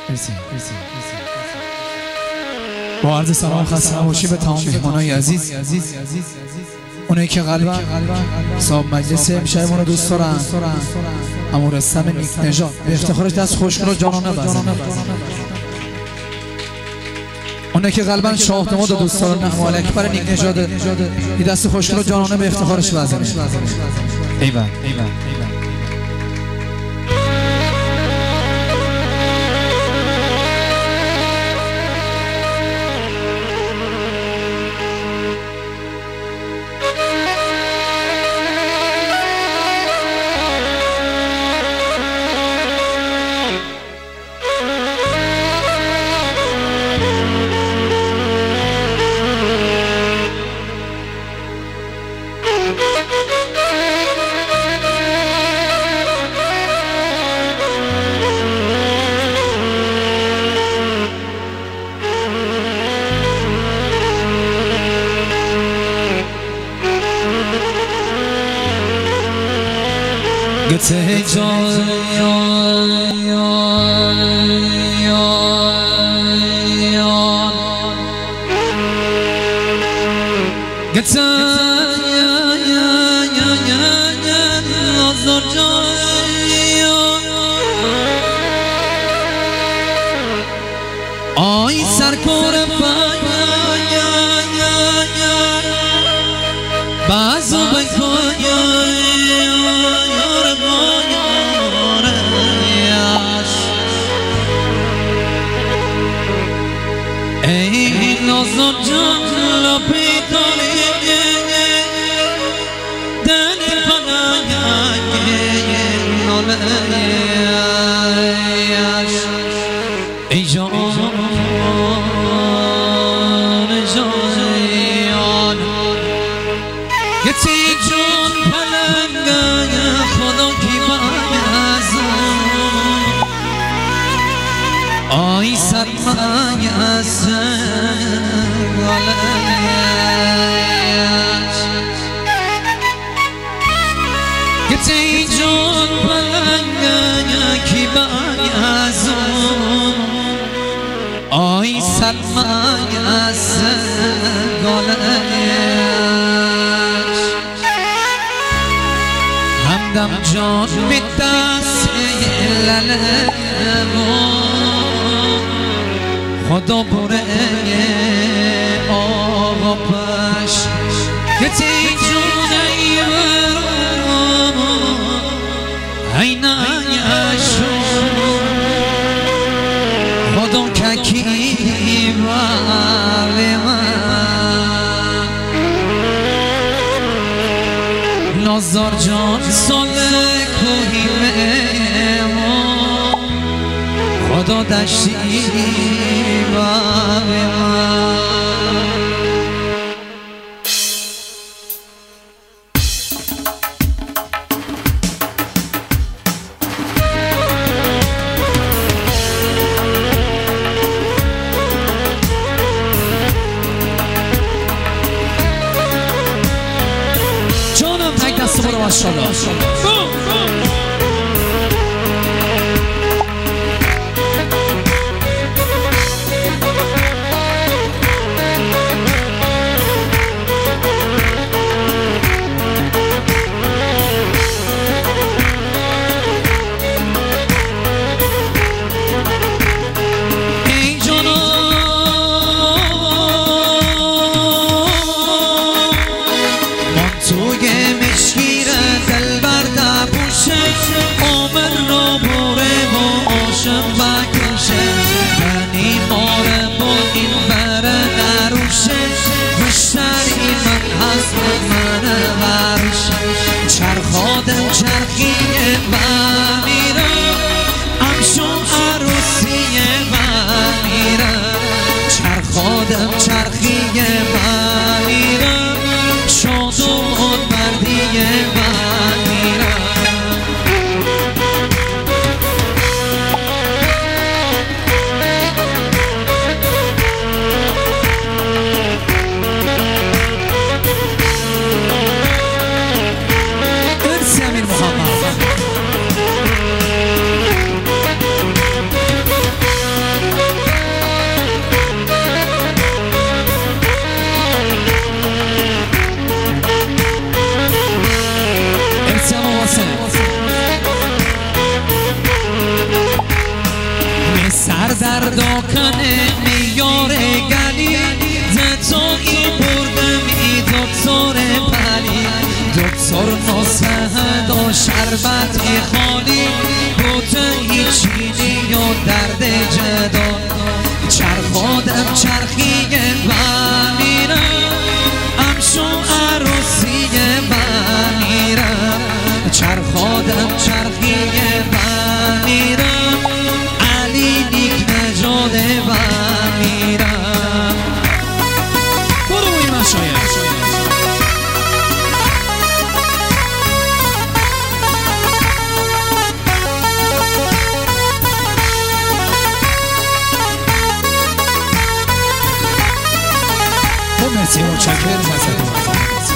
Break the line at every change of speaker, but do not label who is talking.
با عرض سلام خسته نباشید به تمام مهمانای عزیز، اونایی که قلبا صاحب مجلس امشبمون رو دوست دارن. عمو رستم نیک نژاد به افتخارش دست خوشگل و جانانه بزنه. اونایی که قلبا شاه دماد رو دوست دارن، عمو اکبر نیک نژاد یه دست خوشگل و جانانه به افتخارش بزنه. ایوان گته جان گته آزار جان آی سرکار بازو بکن نازم جان لپی داری دنی پناهی نالیش ای جان جان گتی جان پلنگه خدا کی بازم آی سرمایه گتی جان پلنگه کی بازم آی سرمایه گالش همدم جان به دست خدا بره آقا پش گتی جون ایورم اینایشو خدا ککی ولی من نازار جان ساله کوهیمه خدا دشتی و جانم تک دست برو ماشاءالله. سردرداکن میار گلی زتایی بردم ای دکتر پلی دکتر نصحه دا شربت خالی بوده هیچی و درد جدا چرخادم چرخیه بمیرم امشو عروسیه بمیرم چرخادم چرخیه بمیرم علی نیک نجاده بمیرم برو بوی مشایه مرسی متشکرم.